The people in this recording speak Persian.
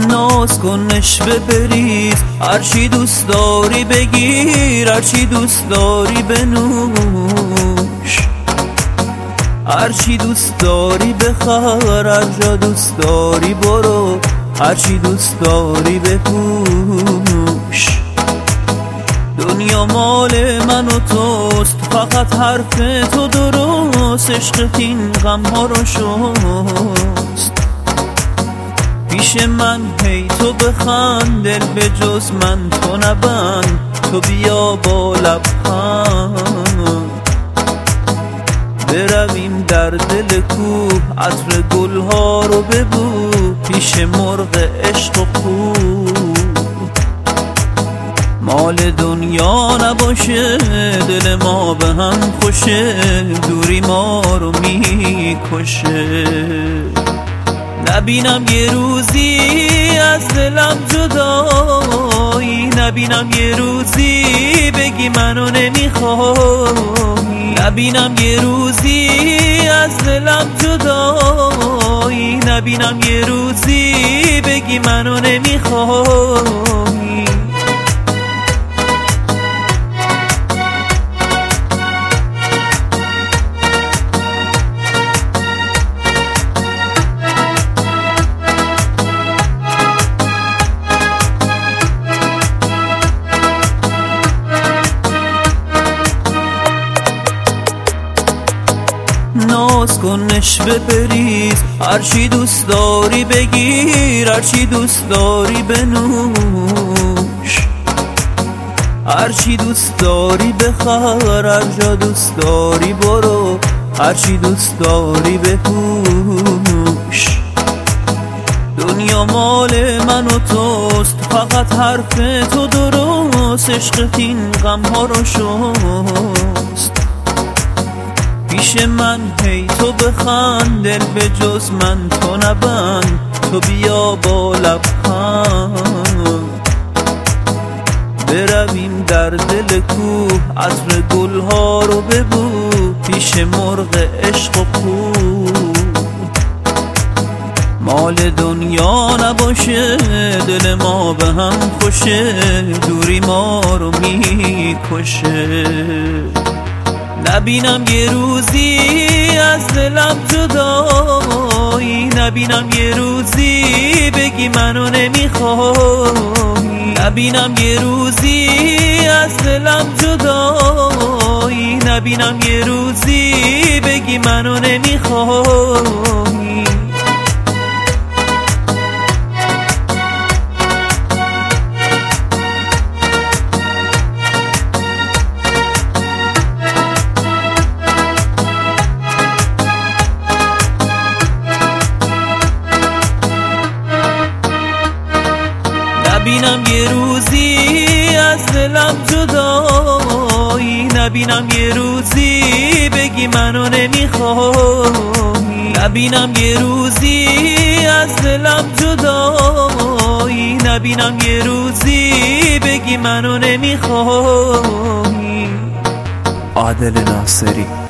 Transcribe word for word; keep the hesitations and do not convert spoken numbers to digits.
ناز کن نشوه بریز، هرچی دوست داری بگیر، هرچی دوست داری بنوش، هرچی دوست داری بخر، هر جا دوست داری برو، هرچی دوست داری بپوش. دنیا مال من و توست، فقط حرف تو درست، عشقت این غم ها رو شست. پیش من هی تو بخند، دل به جز من تو نبند، تو بیا با لبخند. برویم در دل کوه، عطر گل ها رو ببو، پیش مرغ عشق و کوه. مال دنیا نباشه، دل ما به هم خوشه، دوری ما رو میکشه. نبینم یه روزی از دلم جدایی، نبینم یه روزی بگی منو نمیخوای، نبینم یه روزی از دلم جدایی، نبینم یه روزی بگی منو نمیخوای. ناز کن نشوه بریز، هرچی دوست داری بگیر، هرچی دوست داری بنوش، هرچی دوست داری بخر، هر جا دوست داری برو، هرچی دوست داری بپوش. دنیا مال من و توست، فقط حرف تو درست، عشقت این غم ها رو شست. پیش من هی تو بخند، دل به جز من تو نبند، تو بیا با لبخند. برویم در دل کوه، عطر گل ها رو ببو، پیش مرغ عشق و کوه. مال دنیا نباشه، دل ما به هم خوشه، دوری ما رو میکشه. نبینم یه روزی از دلم جدایی، نبینم یه روزی بگی منو نمیخوای، نبینم یه روزی از دلم جدایی، نبینم یه روزی بگی منو نمیخوای. نبینم یه روزی از دلم جدایی، نبینم یه روزی بگی منو نمیخوای، نبینم یه روزی از دلم جدایی، نبینم یه روزی بگی منو نمیخوای. عادل ناصری.